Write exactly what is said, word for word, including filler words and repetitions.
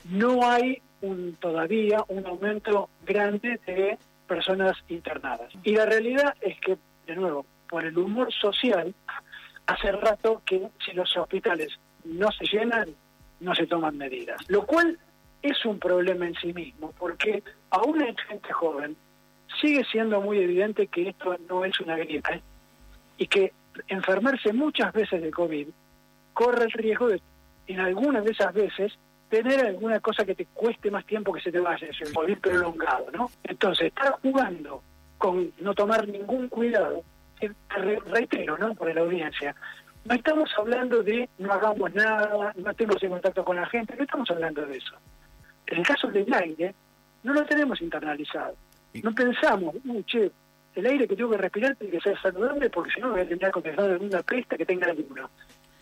no hay un, todavía un aumento grande de personas internadas. Y la realidad es que, de nuevo, por el humor social, hace rato que si los hospitales no se llenan, no se toman medidas. Lo cual es un problema en sí mismo, porque aún en gente joven sigue siendo muy evidente que esto no es una gripe y que enfermarse muchas veces de COVID corre el riesgo de, en algunas de esas veces, tener alguna cosa que te cueste más tiempo que se te vaya, es el COVID prolongado, ¿no? Entonces, estar jugando con no tomar ningún cuidado, te reitero, ¿no?, por la audiencia, no estamos hablando de no hagamos nada, no estemos en contacto con la gente, no estamos hablando de eso. En el caso del aire, no lo tenemos internalizado. No pensamos, uh, che, el aire que tengo que respirar tiene que ser saludable porque si no me voy a tener que contestar alguna peste que tenga alguno.